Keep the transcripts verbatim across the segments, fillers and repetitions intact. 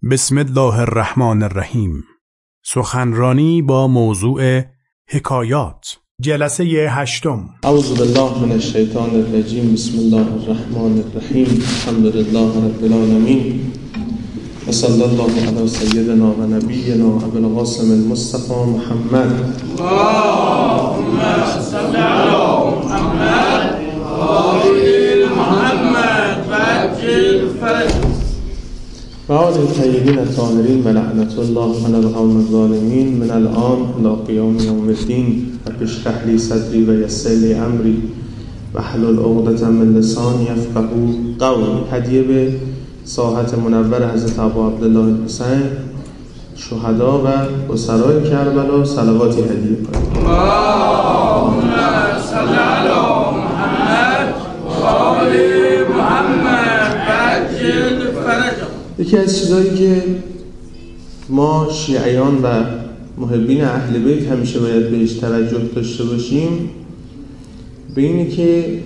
بسم الله الرحمن الرحیم. سخنرانی با موضوع حکایات، جلسه هشتم. اعوذ بالله من الشیطان الرجیم. بسم الله الرحمن الرحیم. الحمد لله رب العالمین و صلی الله علی سیدنا و نبینا ابی القاسم المصطفى محمد. اللهم صل علی محمد و آل محمد و عجل فرجهم. و آل الطیبین الطاهرین و لعنت الله علی القوم الظالمین من الآن الی قیام یوم الدین. رب اشرح لی صدری و یسر لی امری واحلل عقدة من لسانی یفقهوا قولی. هدیه به ساحت منور حضرت ابا عبدالله حسین شهدا و اسرای کربلا صلواتی هدیه کنید. اللهم صل علی محمد و آل محمد و عجل فرجهم. یکی از چیزایی که ما شیعیان و محبین اهل بیت همیشه باید بهش توجه داشته باشیم به اینه که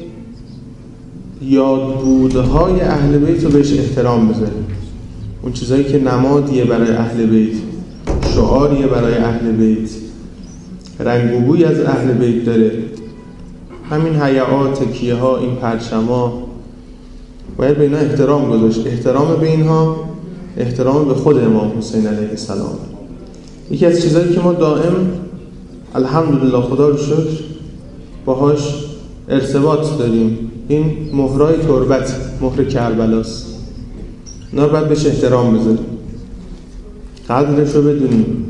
یادبودهای اهل بیت رو بهش احترام بذاریم. اون چیزایی که نمادیه برای اهل بیت، شعاریه برای اهل بیت، رنگ و بوی از اهل بیت داره، همین حیات، تکیه ها، این پرچم ها، باید به اینا احترام گذاشت. احترام به اینها احترام به خود امام حسین علیه السلام. یکی از چیزایی که ما دائم الحمدلله خدا رو شکر باهاش ارتباط داریم این مهرای تربت، مهر کربلاست. اینا رو باید بهش احترام بذاریم، قدرش رو بدونیم.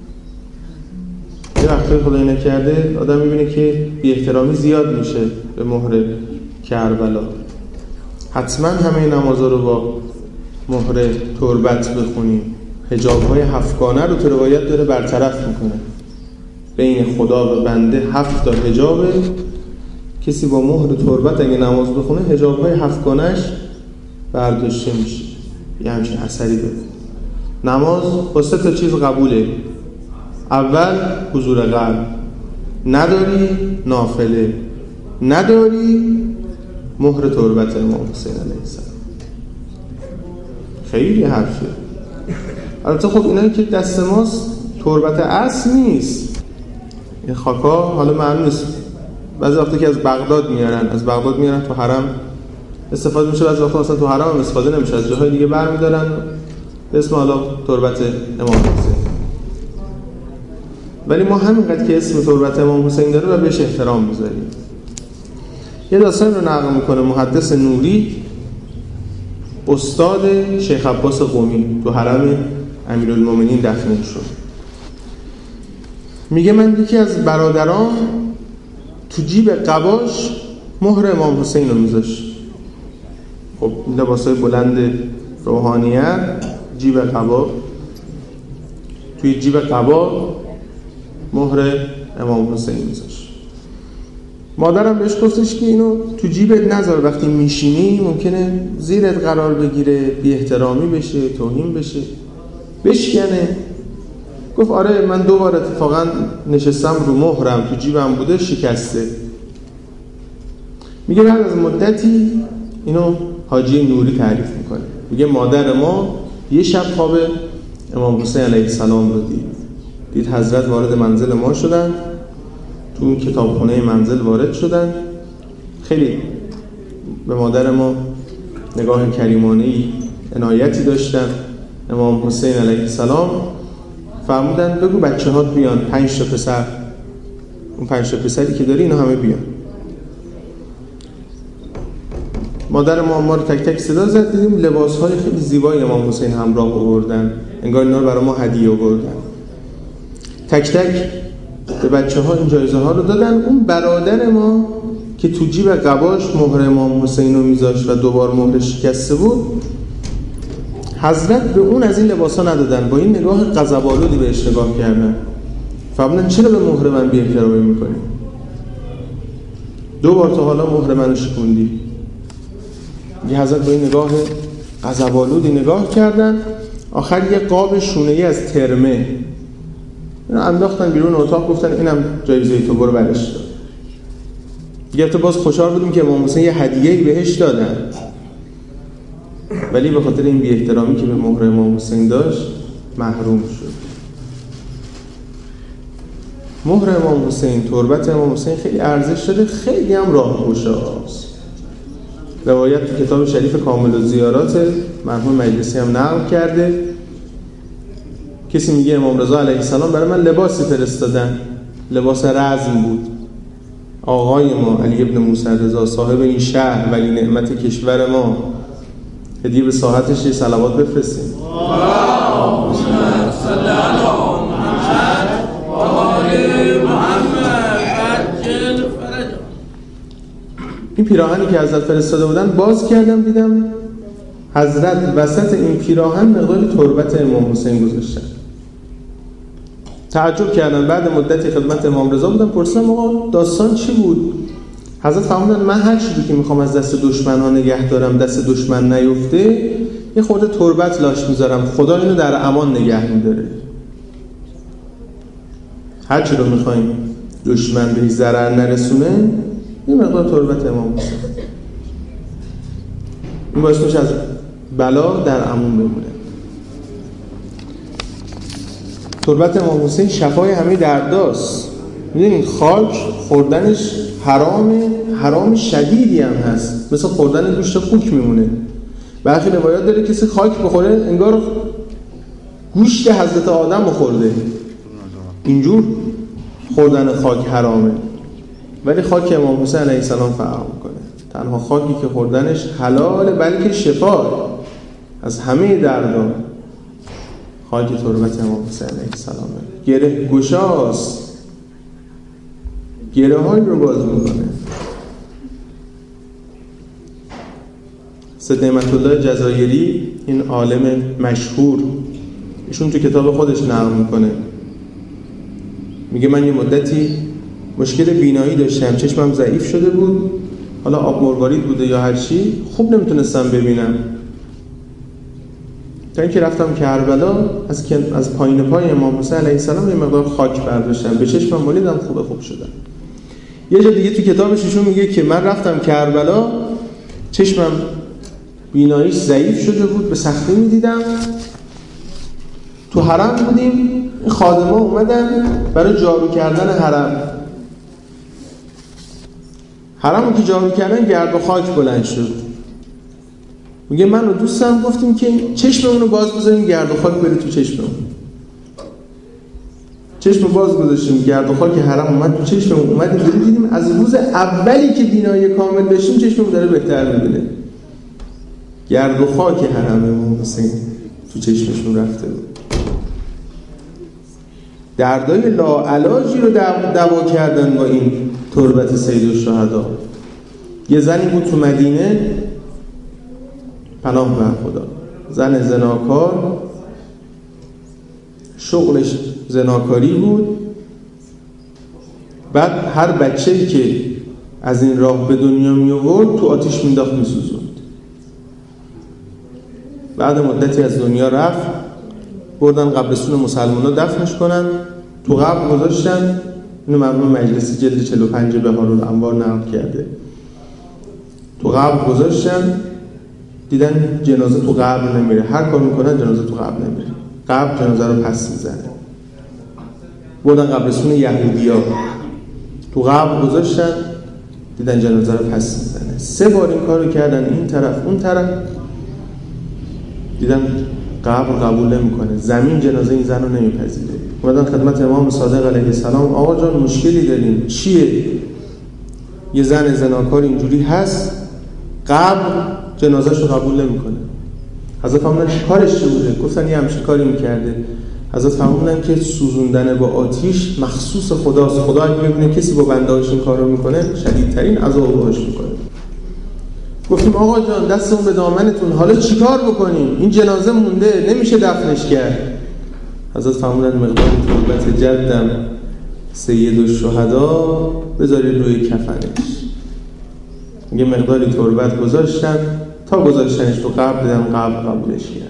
یه وقتی خدایی نکرده آدم میبینه که بی احترامی زیاد میشه به مهر کربلا. حتما همه نمازها رو با مهر تربت بخونیم. حجاب‌های هفتگانه رو تو روایت داره برطرف میکنه. بین خدا و بنده هفت تا حجابه. کسی با مهر تربت اگه نماز بخونه حجاب‌های هفتگانه‌اش برداشته میشه. یه همچین اثری داره. نماز با سه تا چیز قبوله. اول حضور قلب، نداری نافله، نداری مهر تربت امام حسین علیه السلام. خیلی حرفه. البته خب اینایی که دست ماست تربت اصل نیست. این خاکا حالا معلوم نیست، بعضی وقتا که از بغداد میارن، از بغداد میارن تو حرم استفاده میشه، بعضی وقتا اصلا تو حرم هم استفاده نمیشه، از جاهای دیگه برمیدارن به اسم حالا تربت امام حسین. ولی ما همینقدر که اسم تربت امام حسین داره و بهش احترام میذاریم. یه داستان رو نقل میکنه محدث نوری، استاد شیخ عباس قمی، تو حرم امیرالمومنین دفن شد. میگه من یکی از برادرام تو جیب قباش مهر امام حسین رو میذاشت. خب لباسای بلند روحانیت، جیب قبا، توی جیب قبا مهر امام حسین میذاشت. مادرم بهش گفتش که اینو تو جیبت نذار، وقتی میشینی ممکنه زیرت قرار بگیره، بی احترامی بشه، توهین بشه، بشکنه. گفت آره من دو بار اتفاقا نشستم رو مهرم تو جیبم بوده شکسته. میگه بعد از مدتی اینو حاجی نوری تعریف میکنه. میگه مادر ما یه شب خواب امام حسین علیه السلام رو دید. دید حضرت وارد منزل ما شدن، تو اون کتابخونه منزل وارد شدن. خیلی به مادر ما نگاه کریمانه‌ای، عنایتی داشتن. امام حسین علیه السلام فرمودن بگو بچه ها بیان، پنج تا پسر، اون پنج تا پسری که داری اینا همه بیان. مادر ما ما رو تک تک صدا زد، دیدیم لباس‌های خیلی زیبای امام حسین همراه آوردن، انگار اینا رو برای ما هدیه آوردن. تک تک به بچه ها این جایزه ها رو دادن. اون برادر ما که تو جیب قباش مهر امام حسین رو میذاشت و دوبار مهر شکسته بود، حضرت به اون از این لباس ها ندادن. با این نگاه غضب‌آلودی بهش نگاه کردن. فرمودن چرا به مهر من بی احترامی میکنی؟ دو بار تا حالا مهر منو شکوندی. یه حضرت با این نگاه غضب‌آلودی نگاه کردن. آخر یه قاب شونه‌ای از ترمه اینا انداختن بیرون اتاق، گفتن اینم جایزه تو، برو برش دار. دیگه تو باز خوشحال بودیم که امام حسین یه هدیه‌ای بهش دادن. ولی به خاطر این بی احترامی که به مهر امام حسین داشت محروم شد. مهر امام حسین، تربت امام حسین خیلی ارزش داره، خیلی هم راهگشاست. روایت تو کتاب شریف کامل الزیارات مرحوم مجلسی هم نقل کرده. کسی میگه امام رضا علیه السلام برای من لباسی فرستادن، لباس رزم بود. آقای ما علی ابن موسی رضا صاحب این شهر ولی نعمت کشور ما، هدیه به ساحتش یه صلوات بفرستیم. اللهم صل علی محمد و آل محمد عجل فرجهم. این پیراهنی که حضرت فرستاده بودن باز کردم، دیدم حضرت وسط این پیراهن مقداری تربت امام حسین گذاشتن. تعجب کردم. بعد مدتی خدمت امام رضا بودم، پرسیدم آقا داستان چی بود؟ حضرت فرمودن من هر چیزی که میخوام از دست دشمنان نگه دارم دست دشمن نیفته، یه خورده تربت لاش میذارم، خدا اینو در امان نگه میداره. هر چی رو میخوایم دشمن بهش ضرر نرسونه، یه مقدار تربت امام حسین، این باعث میشه از بلا در امان بمونه. تربت امام حسین شفای همه درداست. میدونید خاک خوردنش حرامه، حرام شدیدی هم هست، مثل خوردن گوشت خوک میمونه. برخی روایات داره کسی خاک بخوره انگار گوشت حضرت آدم بخورده، اینجور خوردن خاک حرامه. ولی خاک امام حسین علیه السلام فرق میکنه. تنها خاکی که خوردنش حلاله بلکه شفا از همه دردا خاک تربت امام حسین علیه السلامه. گره گشاست، گره هایی رو باز میکنه. سید نعمت الله جزایری، این عالم مشهور، ایشون تو کتاب خودش نقل میکنه، میگه من یه مدتی مشکل بینایی داشتم، چشمم ضعیف شده بود، حالا آب مروارید بوده یا هر چی، خوب نمیتونستم ببینم. تا اینکه رفتم کربلا، از از پایین پای امام حسین علیه السلام یه مقدار خاک برداشتم، به چشمم مالیدم، خوبه خوب شدم. یه جا دیگه تو کتابش ایشون میگه که من رفتم کربلا، چشمم بیناییش ضعیف شده بود، به سختی میدیدم. تو حرم بودیم، این خادم‌ها اومدن برای جارو کردن حرم. حرمو که جارو کردن گرد و خاک بلند شد. میگه من و دوستم گفتیم که چشممون رو باز بذاریم گرد و خاک بره تو چشممون. چشم باز گذاشتیم، گرد و خاک حرم اومد تو چشممون، اومدیم دیدیم دیدیم از روز اولی که بینایی کامل داشتیم چشممون داره بهتر میبینه. گرد و خاک حرم امام حسین تو چشمشون رفته بود. دردای لاعلاجی رو دوا کردن با این تربت سید الشهدا. یه زنی بود تو مدینه، پناه بر خدا، زن زناکار، شغلش زناکاری بود. بعد هر بچه‌ای که از این راه به دنیا می آورد تو آتیش مینداخت میسوزوند. بعد مدتی از دنیا رفت، بردن قبرستون مسلمان‌ها دفنش کنن، تو قبر گذاشتن. اینو مرحوم مجلسی جلد چهل و پنج بهارالانوار نقل کرده. تو قبر گذاشتن، دیدن جنازه تو قبر نمیره، هر کار میکنن جنازه تو قبر نمیره، قبر جنازه رو پس میزنه. بردن قبرستون یهودی‌ها، تو قبر گذاشتن، دیدن جنازه رو پس میزنه. سه بار این کارو کردن، این طرف اون طرف، دیدن قبر قبول نمیکنه، زمین جنازه این زن رو نمیپذیره. اومدن خدمت امام صادق علیه السلام، آقا جان مشکلی داریم، چیه؟ یه زن زناکار اینجوری هست، قبر جنازه‌شو قبول نمیکنه. حضرت فرمودن کارش چی بوده؟ گفتن یه همچین کاری میکرده. حضرت فرمودن که سوزوندن با آتیش مخصوص خداست. خدا اگه ببینه کسی با بنده‌اش این کارو میکنه، شدیدترین عذاب بهش میکنه. گفتیم آقا جان دستمون به دامنتون، حالا چیکار بکنیم؟ این جنازه مونده، نمیشه دفنش کرد. حضرت فرمودن مقدار تربت جدم سید الشهدا بذارید روی کفنش. یه مقداری تربت گذاشتن، تا گذاشتنش تو قبر دیدم قبر قبولش کرد.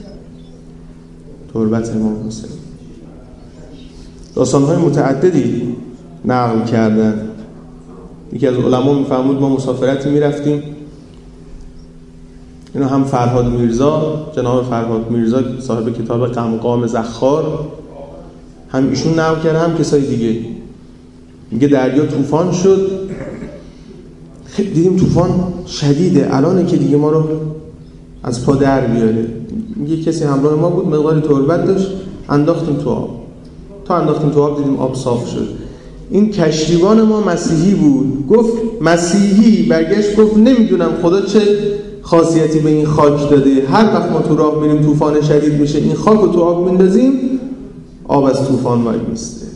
تربت امام حسین. داستان‌های متعددی نقل کردن. یکی از علما میفرمود ما مسافرتی میرفتیم، اینو هم فرهاد میرزا، جناب فرهاد میرزا صاحب کتاب قمقام زخار، هم ایشون نقل کرده، هم کسای دیگه. میگه دریا طوفان شد، دیدیم طوفان شدیده، الانه که دیگه ما رو از پا در بیاره. میگه کسی همراه ما بود، مقداری تربت داشت، انداختیم تو آب. تا انداختیم تو آب دیدیم آب صاف شد. این کشتیبان ما مسیحی بود. گفت مسیحی برگشت گفت نمیدونم خدا چه خاصیتی به این خاک داده، هر وقت ما تو راه میریم طوفان شدید میشه، این خاک رو تو آب میندازیم، آب از طوفان وای میسته.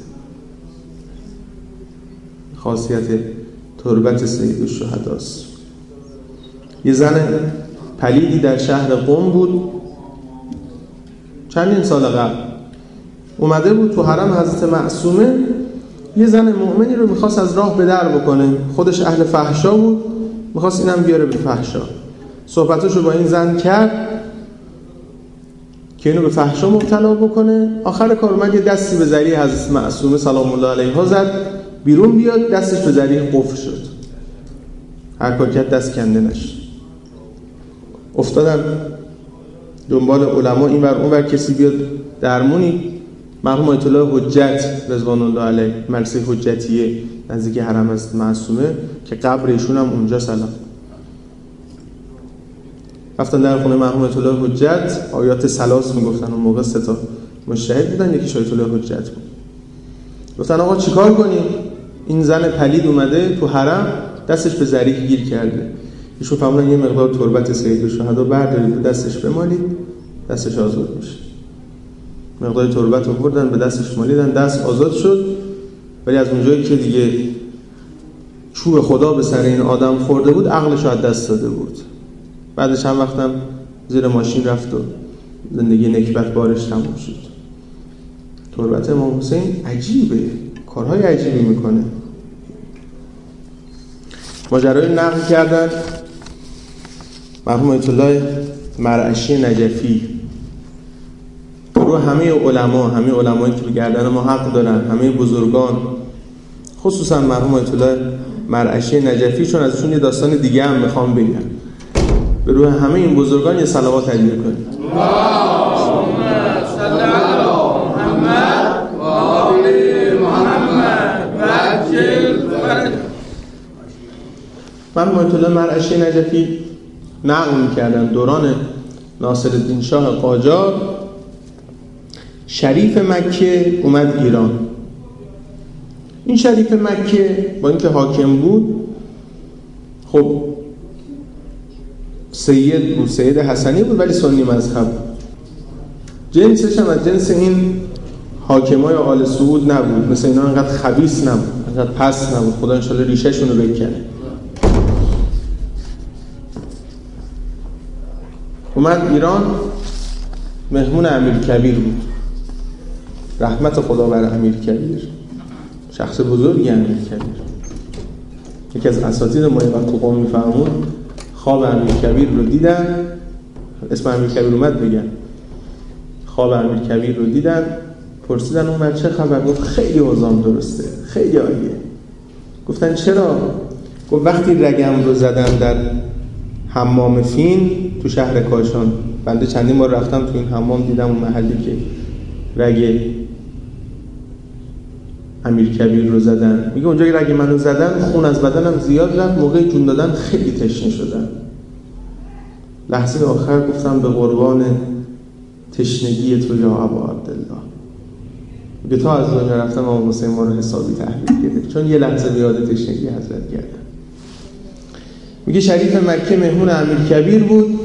خاصیت تربت سید الشهداست. یه زن پلیدی در شهر قم بود، چندین سال قبل اومده بود تو حرم حضرت معصومه، یه زن مؤمنی رو میخواست از راه به در بکنه، خودش اهل فحشا بود، میخواست اینم بیاره به فحشا. صحبتاشو با این زن کرد که اینو به فحشا مبتلا بکنه. آخر کار اومد یه دستی به ذریع حضرت معصومه سلام الله علیها زد، بیرون بیاد، دستش به ذریع قفل شد، هر کار کرد دست کنده نشد. افتادن دنبال علما این ور اون ور کسی بیاد درمونی. مرحوم آیت الله حجت رضوان الله علیه، مدرسه حجتیه نزدیک حرم از معصومه که قبر ایشون هم اونجا سلام. رفتن در خونه مرحوم آیت الله حجت، آیات سلاس میگفتن، اون موقع سه تا مجتهد بودن، یکیش آیت الله حجت بود. گفتن آقا چیکار کنیم؟ این زن پلید اومده تو حرم، دستش به ذریع گیر کرده. ایشون فهمیدن یه مقدار تربت سید الشهدا بردارید به دستش بمالید، دستش آزاد میشه. مقدار تربت رو بردن به دستش مالیدن، دست آزاد شد. ولی از اونجایی که دیگه چوب خدا به سر این آدم خورده بود، عقلش رو از دست داده بود. بعد چند وقتم زیر ماشین رفت و زندگی نکبت بارش تموم شد. تربت امام حسین عجیبه، کارهای عجیبی میکنه. ماجرای نقل کردن مرحوم آیت الله مرعشی نجفی رو همه علما، همه علمایی که به گردن ما حق دارن، همه بزرگان، خصوصا مرحوم آیت الله مرعشی نجفی، چون ازشون یه داستان دیگه هم میخوام بگم. به روح همه این بزرگان یه صلوات علیه کنید. اللهم صل علی محمد و آل محمد و عجل فرجهم. مرحوم آیت الله مرعشی نجفی نقل می‌کردن دوران ناصرالدین شاه قاجار شریف مکه اومد ایران. این شریف مکه با اینکه حاکم بود، خب سید بود، سید حسنی بود، ولی سنی مذهب. جنسش هم از جنس این حاکمای آل سعود نبود، مثل اینا انقدر خبیث نبود، انقدر پست نبود. خدا انشالله ریشه‌شون رو بکنه. اومد ایران، مهمون امیرکبیر بود. رحمت خدا بر امیرکبیر، شخص بزرگی امیرکبیر. یکی از اساتید ما وقت تو قم میفهمون، خواب امیرکبیر رو دیدن، اسم امیرکبیر اومد بگن، خواب امیرکبیر رو دیدن، پرسیدن اون من چه خبر؟ گفت خیلی اوضاعم درسته، خیلی عالیه. گفتن چرا؟ گفت وقتی رگم رو زدن در حمام فین تو شهر کاشان، بنده چندین بار رفتم تو این حمام، دیدم اون محلی که رگ امیرکبیر رو زدن. میگه اونجا که رگ منو زدن، خون از بدنم زیاد رفت، موقع جون دادن خیلی تشنه شدم. لحظه آخر گفتم به قربان تشنگی تو یا ابا عبدالله. میگه تا از دنیا رفتم امام حسین ما رو حسابی تحویل گرفت، چون یه لحظه به یاد تشنگی حضرت کردم. میگه شریف مکه مهمون امیرکبیر بود،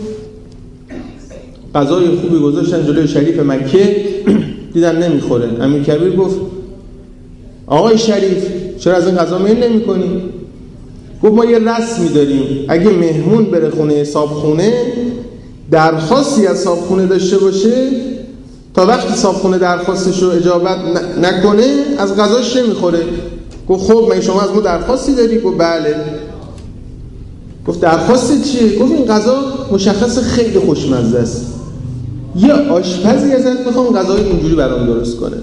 غذای خوبی گذاشتن جلوی شریف مکه، دیدن نمیخوره. امیرکبیر گفت آقای شریف چرا از این غذا میل نمی‌کنی؟ گفت ما یه رسمی داریم، اگه مهمون بره خونه صاحبخونه، درخواستی از صاحبخونه داشته باشه، تا وقتی صاحبخونه درخواستش رو اجابت نکنه از غذاش نمیخوره. گفت خب من شما از ما درخواستی داری؟ گفت بله. گفت درخواست چیه؟ گفت این غذا مشخص خیلی خوشمزه است، یه آشپزی ازت میخوام غذای اینجوری برام درست کنه.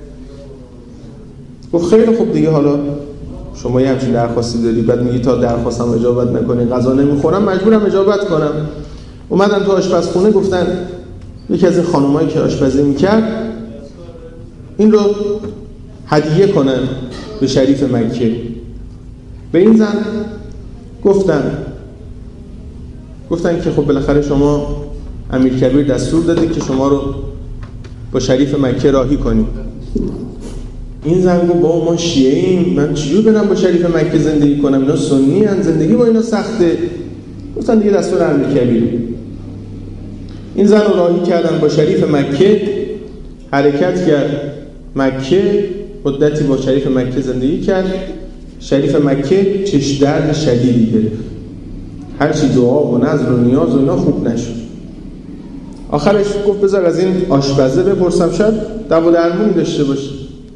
گفت خیلی خوب دیگه، حالا شما یه همچین درخواستی داری، بعد میگی تا درخواستم اجابت نکنی غذا نمیخورم، مجبورم اجابت کنم. اومدن تو آشپزخونه، گفتن یکی از این خانومایی که آشپزی میکرد این رو هدیه کنن به شریف مکه. به این زن گفتن گفتن که خب بالاخره شما امیرکبیر دستور داده که شما رو با شریف مکه راهی کنید. این زن گفت با ما شیعه ایم، من چجور برم با شریف مکه زندگی کنم؟ اینا سنی هن، زندگی با اینا سخته. گفتن دیگه دستور امیرکبیر. این زن رو راهی کردن با شریف مکه، حرکت کرد مکه، مدتی با شریف مکه زندگی کرد. شریف مکه چش درد شدیدی گرفت، هرچی دعا و نذر و نیاز و اینا خوب نشد. آخرش گفت بذار از این آشپزه بپرسم، شاید دوا درمونی داشته باشه.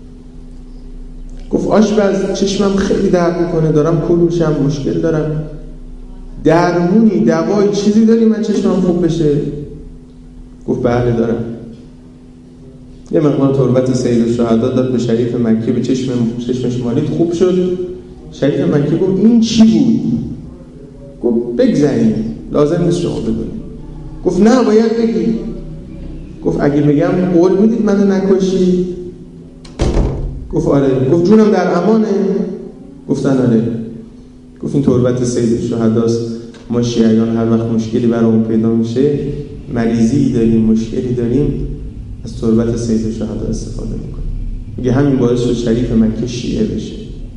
گفت آشپز چشمم خیلی درد میکنه، دارم کور میشم، مشکل دارم، درمونی دوایی چیزی داری من چشمم خوب بشه؟ گفت بله دارم. یه مقدار تربت سید الشهدا داد به شریف مکه، به چشم چشمش مالید، خوب شد. شریف مکه گفت این چی بود؟ گفت بگذارید، لازم نیست شما بدونید. گفت نه باید بگی. گفت اگه بگم قول میدید منو نکشی؟ گفت آره. گفت جونم در امانه؟ گفتن آره. گفت این تربت سید الشهداست، ما شیعیان هر وقت مشکلی برامون پیدا میشه، مریضی داریم، مشکلی داریم، از تربت سید الشهدا استفاده میکنیم. میگه همین باعث شد شریف مکه شیعه بشه.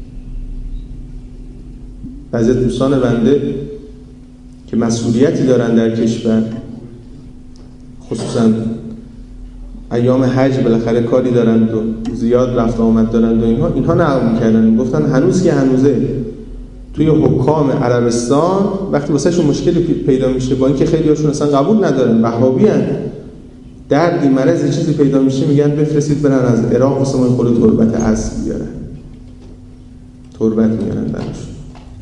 بعضی از دوستان بنده که مسئولیتی دارن در کشور، خصوصا ایام حج بالاخره کاری دارن و زیاد رفت آمد دارن و اینها اینها نقل می‌کردن، گفتن هنوز که هنوزه توی حکام عربستان وقتی واسهشون مشکلی پیدا میشه، با اینکه خیلی هاشون اصلا قبول ندارن، وهابی ان، دردی مرض چیزی پیدا میشه میگن بفرستید برن از عراق واسه ما خود تربت اصل بیارن، تربت میارن براشون.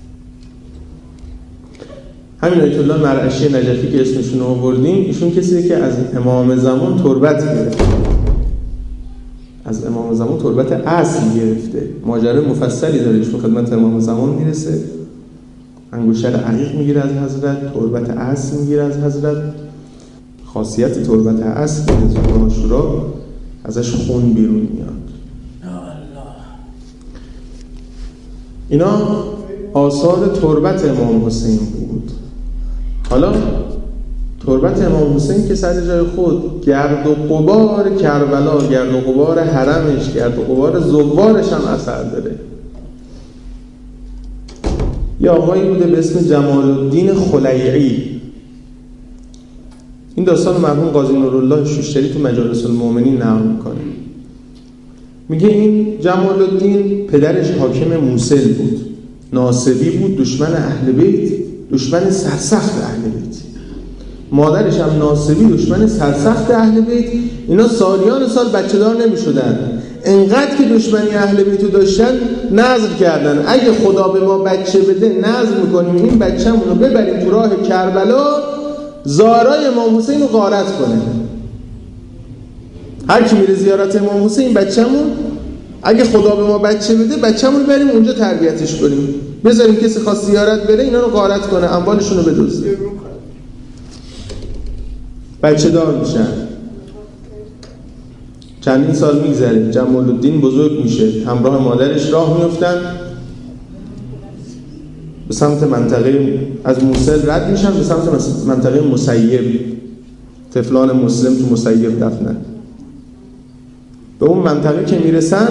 همین آیت الله مرعشی نجفی که اسمشون رو آوردیم، ایشون کسیه که از امام زمان تربت گرفته، از امام زمان تربت اصل گرفته. ماجرای مفصلی داره، ایشون خدمت امام زمان میرسه، انگشتر عقیق میگیره از حضرت، تربت اصل میگیره از حضرت. خاصیت تربت اصل که روز عاشورا ازش خون بیرون میاد. اینا آثار تربت امام حسین بود. حالا تربت امام حسین که سر جای خود، گرد و غبار کربلا، گرد و غبار حرمش، گرد و غبار زوارش هم اثر داره. یه آقایی بوده به اسم جمال الدین خلیعی. این داستان مرحوم قاضی نورالله شوشتری تو مجالس المؤمنین نقل میکنه. میگه این جمال الدین پدرش حاکم موصل بود، ناصبی بود، دشمن اهل بیت، دشمن سرسخت اهل بیت. مادرش هم ناصبی، دشمن سرسخت اهل بیت. اینا سالیان سال بچه دار نمی شدن. انقدر که دشمنی اهل بیتو داشتن نذر کردن اگه خدا به ما بچه بده نذر میکنیم این بچه‌مون رو ببریم تو راه کربلا، زارای امام حسین رو غارت کنه. هر کی میره زیارت امام حسین، بچه‌مون اگه خدا به ما بچه بده بچه‌مون رو بریم اونجا تربیتش کنیم، بذاریم کسی خواست زیارت بره اینا رو غارت کنه، اموالشون رو بدزده. بچه دار میشن. چندین سال میگذره، جمال الدین بزرگ میشه، همراه مادرش راه میفتن به سمت منطقه، از موصل رد میشن به سمت منطقه مسیب. طفلان مسلم تو مسیب دفنن. به اون منطقه که میرسن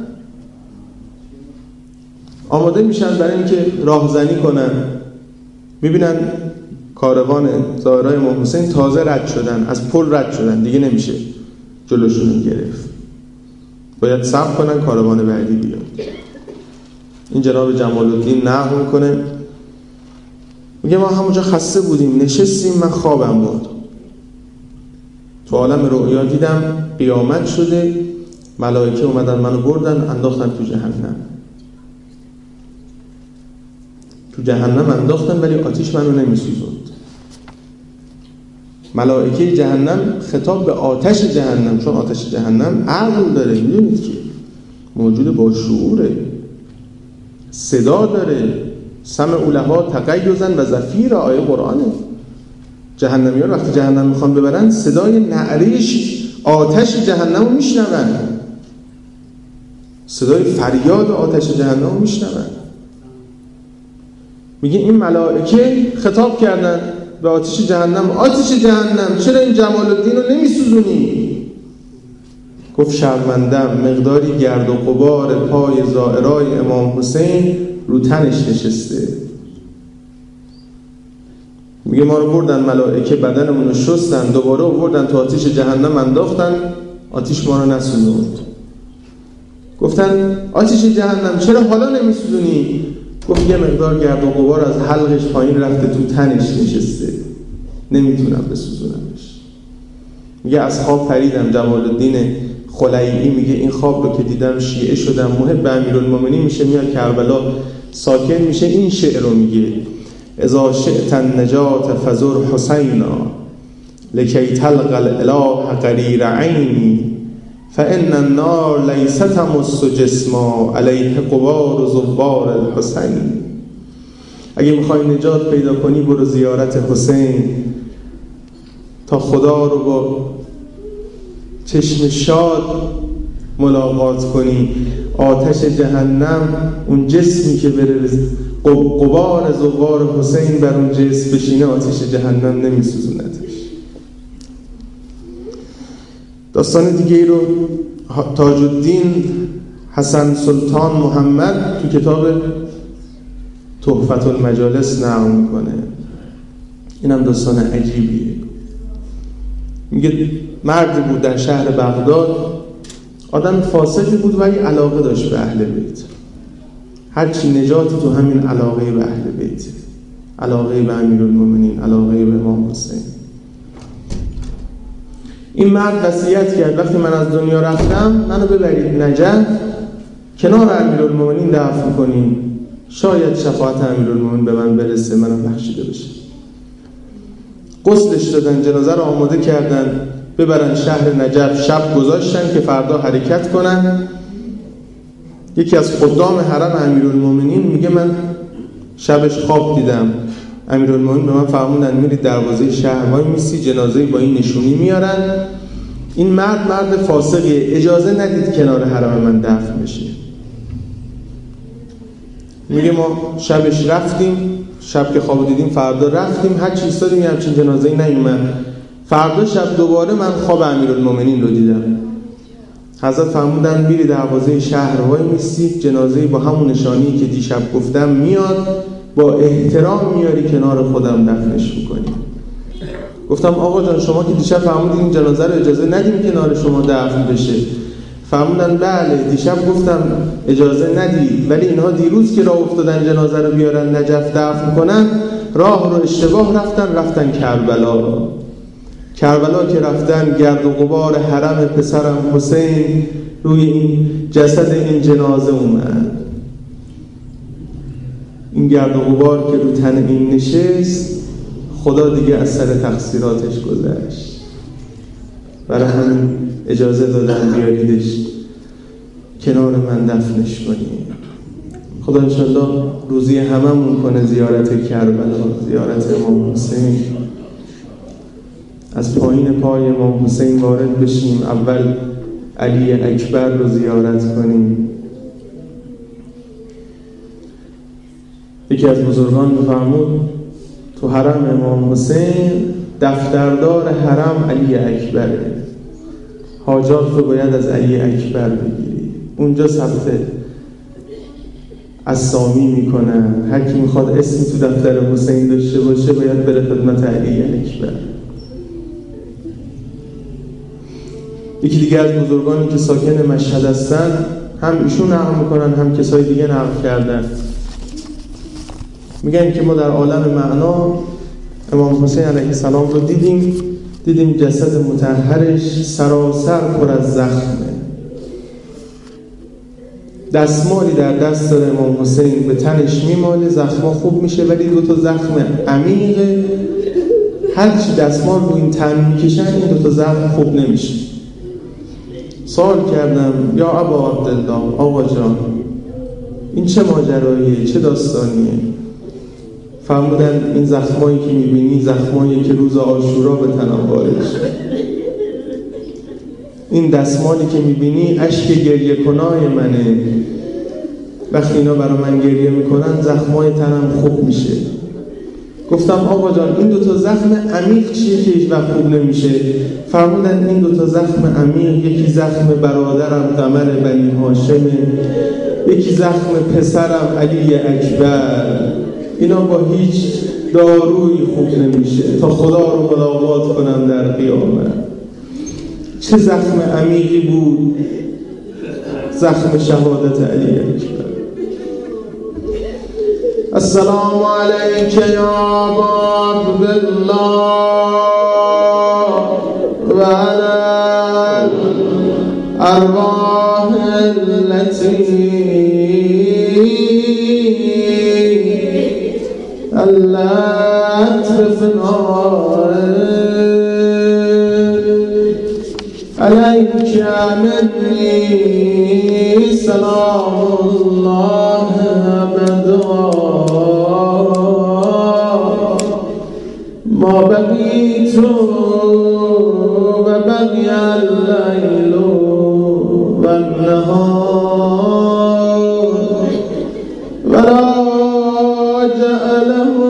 آماده میشن برای اینکه راهزنی کنن. میبینن کاروان زائرای امام حسین تازه رد شدن، از پل رد شدن، دیگه نمیشه جلوشون گرفت، باید صبر کنن کاروان بعدی بیاد. این جناب جمال الدین نقل میکنه، میگه ما همونجا خسته بودیم، نشستیم، من خوابم بود، تو عالم رؤیا دیدم قیامت شده، ملائکه اومدن منو بردن انداختن تو جهنم. تو جهنم انداختن ولی آتیش منو نمیسوزوند. ملائکه جهنم خطاب به آتش جهنم، چون آتش جهنم عقل داره، میدونید که موجود با شعوره، صدا داره، سمع لها تغیظا و زفیر، آیه قرآنه. جهنمیان وقتی جهنم میخوان ببرن صدای نعرهش آتش جهنم رو میشنون، صدای فریاد آتش جهنم رو میشنون. میگه این ملائکه خطاب کردن به آتش جهنم: آتش جهنم چرا این جمال الدین رو نمیسوزونی؟ گفت شرمندم، مقداری گرد و غبار پای زائرای امام حسین رو تنش نشسته. میگه ما رو بردن ملائکه، بدنمون رو شستن، دوباره بردن تو آتش جهنم انداختن، آتش ما رو نسوزوند. گفتن آتش جهنم چرا حالا نمیسوزونی؟ گفت یه مقدار گرد و غبار از حلقش پایین رفته تو تنش نشسته، نمیتونم بسوزونمش. میگه از خواب پریدم. جمال الدین خلیعی میگه این خواب رو که دیدم شیعه شدم، محب امیرالمومنین میشه، میاد کربلا ساکن میشه، این شعر رو میگه: اذا شئت النجات فزر حسینا لکی تلقى الاله قریر عینی فان النار لیست تمس جسما علیه غبار زبار الحسین. اگه میخوای نجات پیدا کنی برو زیارت حسین تا خدا رو با چشم شاد ملاقات کنی. آتش جهنم، اون جسمی که بره غبار زبار حسین بر اون جسم بشینه، آتش جهنم نمیسوزونتش. داستان دیگه رو تاج الدین حسن سلطان محمد تو کتاب تحفة المجالس نقل میکنه. اینم داستان عجیبیه. میگه مردی بود در شهر بغداد، آدم فاسقی بود ولی علاقه داشت به اهل بیت. هرچی نجاتی تو همین علاقه به اهل بیت، علاقه به امیرالمومنین، علاقه به امام حسین. این مرد وصیت کرد وقتی من از دنیا رفتم منو ببرید نجف، کنار امیرالمومنین دفن کنین، شاید شفاعت امیرالمومنین به من برسه، منم بخشیده بشه. غسلش دادن، جنازه رو آماده کردن ببرن شهر نجف. شب گذاشتن که فردا حرکت کنن. یکی از خدام حرم امیرالمومنین میگه من شبش خواب دیدم، امیرالمومنین به من فرمودن میری دروازه شهر وای میسی، جنازه با این نشونی میارن. این مرد مرد فاسقیه، اجازه ندید کنار حرم من دفن بشه. میگه ما شبش رفتیم، شب که خواب دیدیم فردا رفتیم، هر چی ایستادیم همچین جنازه‌ای نیومد. فردا شب دوباره من خواب امیرالمومنین رو دیدم. حضرت فرمودن میری دروازه شهر وای میسی، جنازه با همون نشانی که دیشب گفتم میاد، با احترام میاری کنار خودم دفنش میکنی. گفتم آقا جان شما که دیشب فرمودین این جنازه رو اجازه ندیم کنار شما دفن بشه. فرمودن بله دیشب گفتم اجازه ندید، ولی اینها دیروز که راه افتادن جنازه رو بیارن نجف دفن کنن، راه رو اشتباه رفتن، رفتن کربلا. کربلا که رفتن گرد و غبار حرم پسرم حسین روی این جسد این جنازه اومد. این گرد و غبار که رو تن این نشست، خدا دیگه از سر تقصیراتش گذشت، برای همین اجازه دادن بیاریدش کنار من دفنش کنیم. خدا انشالله روزی هممون کنه زیارت کربلا، زیارت امام حسین. از پایین پای امام حسین وارد بشیم، اول علی اکبر رو زیارت کنیم. یکی از بزرگان می‌فرمود تو حرم امام حسین دفتردار حرم علی اکبره، حاجات رو باید از علی اکبر بگیری، اونجا ثبت اسامی میکنن، هر کی میخواد اسمی تو دفتر حسین داشته باشه باید بره خدمت علی اکبر. یکی دیگه از بزرگانی که ساکن مشهد هستن، هم ایشون نقل میکنن هم کسای دیگه نقل کردن، میگن که ما در عالم معنا امام حسین علیه السلام رو دیدیم دیدیم جسد مطهرش سراسر پر از زخمه. دستمالی در دست داره امام حسین، به تنش میماله، زخما خوب میشه، ولی دو تا زخم عمیقه، هرچی دستمال رو این تن میکشن این دو تا زخم خوب نمیشه. سوال کردم یا ابا عبدالله، آقا جان این چه ماجراییه، چه داستانیه؟ فرمودن این زخمایی که میبینی زخمایی که روز عاشورا به تنم وارد شد. این دستمالی که میبینی اشک گریه کنای منه. وقتی اینا برای من گریه میکنن زخمای تنم خوب میشه. گفتم آقا جان این دوتا زخم عمیق چیه که هیچ وقت خوب نمیشه؟ فرمودن این دوتا زخم عمیق، یکی زخم برادرم قمر بنی هاشمه، یکی زخم پسرم علی اکبر. اینا با هیچ دارویی خوب نمیشه تا خدا رو ملاقات کنم در قیامت. چه زخم عمیقی بود زخم شهادت علی اکبر. السلام علیک یا ابا عبدالله و علی الارواح التي علت بفنار عليك مني سلام الله أبدا ما بقيت وبقي الليل والنهار ولا جعله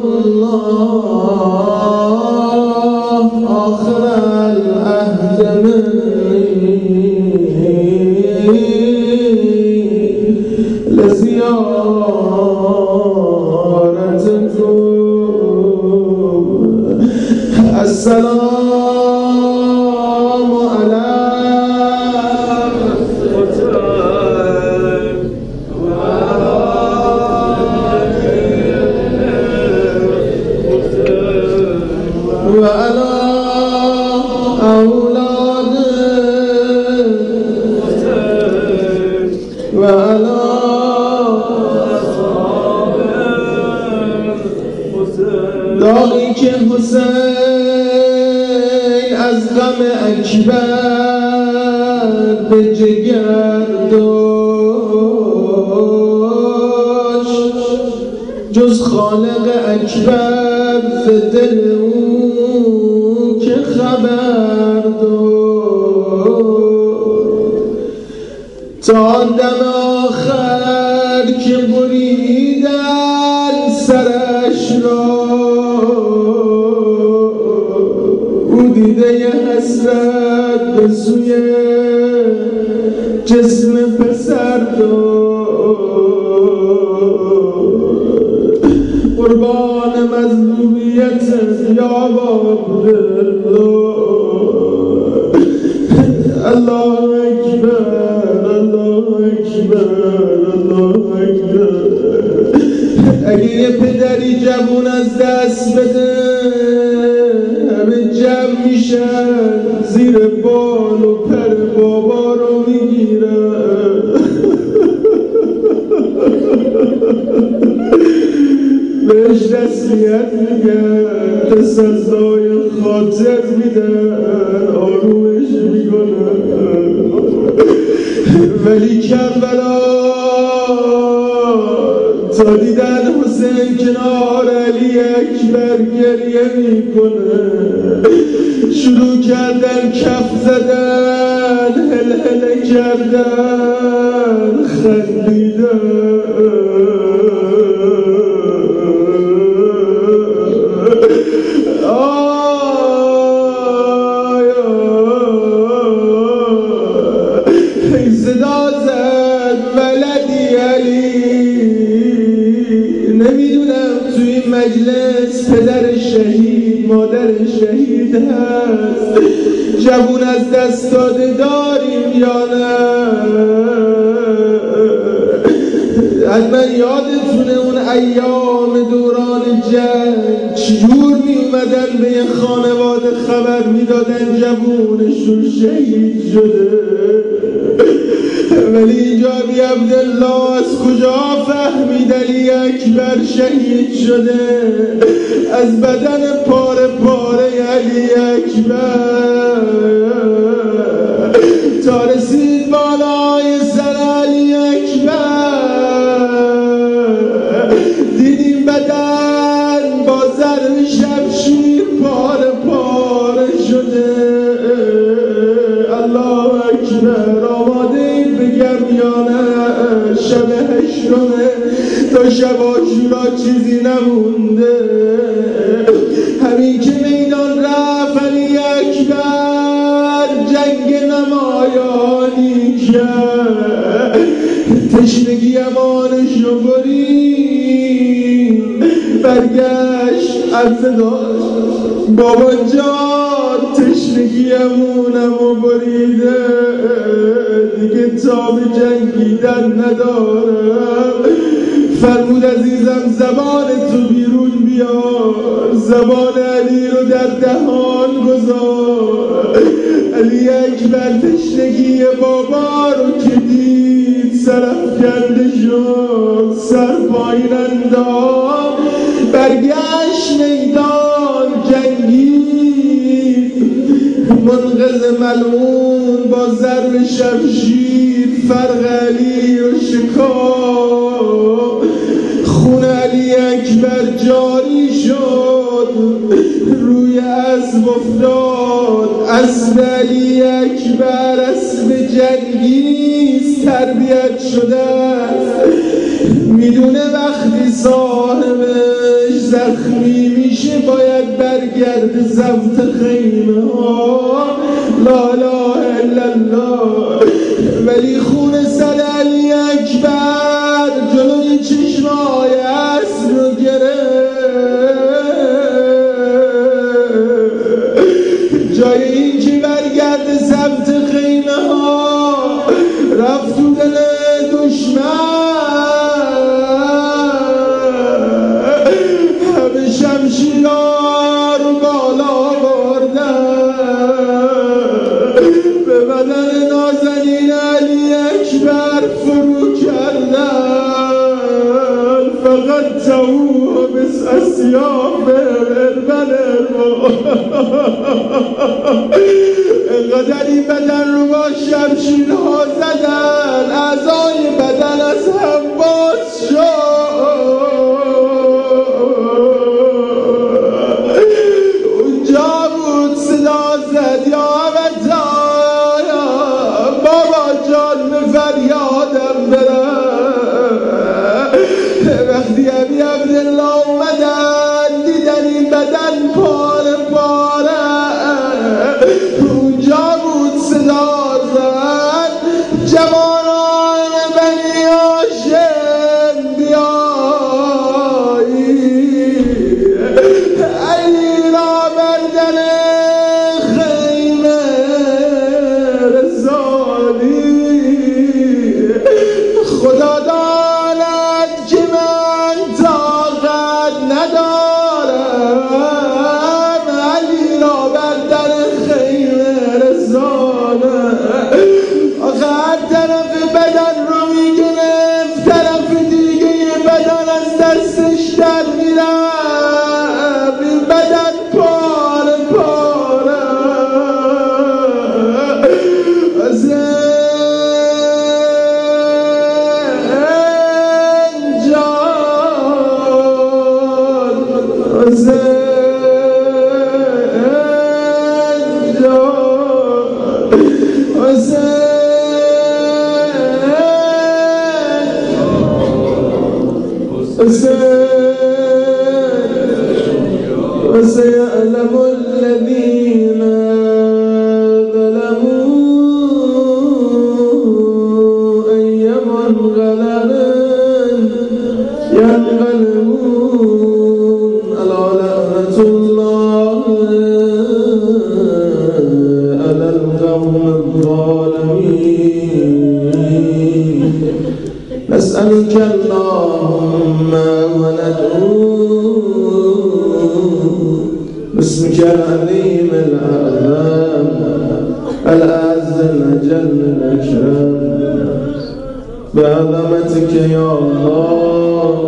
الله آخر العهد لزيارتكم. السلام عليكم وعلى أولادك وعلى داغی که حسین از غم اکبر به جگر داشت، جز خالق اکبر ز دل او که خبر داشت. تا دم آخر که بریدن سرش را او دیده حسرت به سوی جسم پسر داشت. قربان مظلومیت یا عبدالله. الله اکبر الله اکبر الله اکبر. اگه یه پدری جوون از دست بده همه جمع میشن زیر بال و پر بابا رو میگیرن. بهش تسلیت میگن، تسلای خاطر میدن، آرومش میکنن. ولی کربلا تا دیدن حسین کنار علی اکبر گریه میکنه، شروع کردن کف زدن، هل هل کردن، خندیدن. صدا زد ولدی علی. نمیدونم توی این مجلس پدر شهید مادر شهید هست، جوون از دست داده داریم یا نه؟ حتما یادتونه اون ایام دوران جنگ چجور می اومدن به یه خانواده خبر میدادن جوونشون شهید شده. ولی اینجا بی عبدالله از کجا فهمید علی اکبر شهید شده؟ از بدن پاره پاره علی اکبر تا رسید بالای سر علی اکبر. دیدیم بدن اکبر آماده این بگم یا نه شب هشتمه تا شب عاشورا چیزی نمونده همین که میدان رفت علی اکبر جنگ نمایانی کرد تشنگی امانشو برید برگشت عرض داشت بابا جان تشنگی امونمو بریده دیگه تاب جنگیدن ندارم فرمود عزیزم زبان تو بیرون بیار زبان علی رو در دهان گذار علی اکبر تشنگی بابا رو که دید سرافکنده شد سر پایین انداخت برگشت میدان جنگید منقذ ملعون با ضرب شمشیر فرق علی رو شکافت خون علی اکبر جاری شد روی اسب افتاد اسب علی اکبر اسب جنگیست تربیت شده است میدونه وقتی صاحبش زخمی میشه باید برگرد ضبط خیمه ها لا اله الا الله ولی خون سر علی اکبر جلوی چشمای اسب رو گرفت جای این که برگرد ضبط خیمه ها رفت تو دل دشمن همه شمشیرها رو بالا بردن به بدن نازنین علی اکبر فرو کردن فقط توه بس اسیاب بربن انقدر این بدن رو با شمشیرها زدن اعضای بدن از هم باز شد اونجا بود صدا زد یا ابتایا بابا جان به فریادم برم وقتی ابی عبدالله اومدن دیدن این بدن پاره پاره اونجا بود صدا زد جوانان بنی هاشم بیایی علی را بردن خیمه رسانی خدا داند که من طاقت ندارم علی را بردن خیمه رسانه آخه هر طرف بدن رو میگرفت طرف دیگه بدن از دستش در میرفت این بدن پاره پاره حسین جان حسین جان حسین وسيعلم الذين ظلموا أي منقلب ينقلبون ألا لعنة الله على القوم الظالمين نسألك اللهم وندعوك باسمك العليم الأعظم الأعز الأجل الأكرم بعظمتك يا الله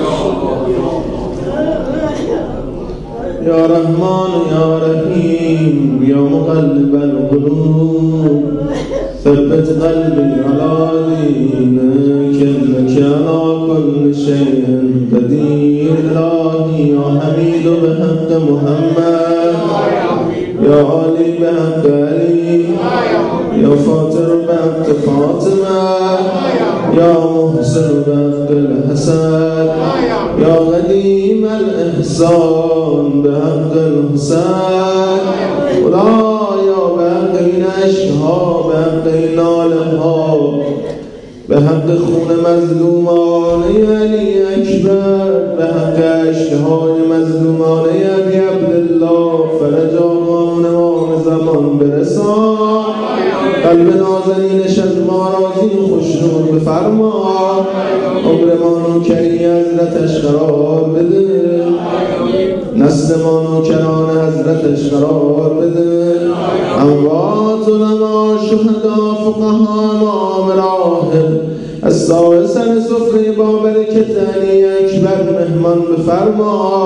يا رحمن يا رحيم يا مقلب القلوب ثبت قلبي على دينك إنك على كل شيء قدير إلهي يا حميد بحق محمد يا علي بحق علي يا یا فاطر بحق فاطمه یا محسن بحق الحسن یا قدیم الاحسان بحق الحسن خدایا بحق این عشقها بحق این ناله ها به حق خون مظلومان علی اکبر به حق عشقهای مظلومان ابی عبدالله فرج آمان امام زمان برسان قلب نازنینش از ما راضی خوشنود بفرما عمر ما نوکری حضرتش قرار بده نسل ما نوکران حضرتش قرار بده اموات علما شهدا فقها امام راهب از سای سر سفره با برکت علی اکبر مهمان بفرما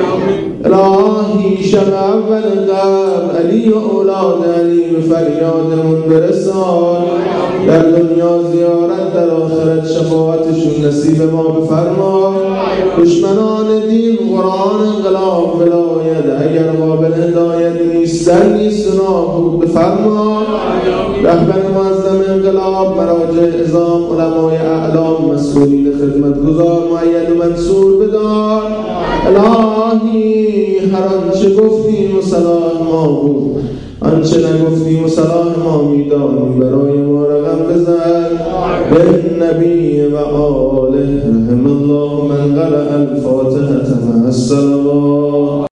الهی شب اول قبل علی و اولاد علی به فریادمون برسان در دنیا زیارت در آخرت شفاعتشون نصیب ما بفرما دشمنان دین قرآن انقلاب ولایت اگر قابل هدایت نیستن نیست نابود بفرما رهبر معظم انقلاب مراجع عظام علمای اعلام مسئولین خدمتگزار معید و منصور بدار الهی هر آنچه گفتیم و صلاح ما بود آنچه نگفتیم و صلاح ما میدانی برای ما رقم بزن به نبی و آله رحم الله من قرأ الفاتحة مع الصلوات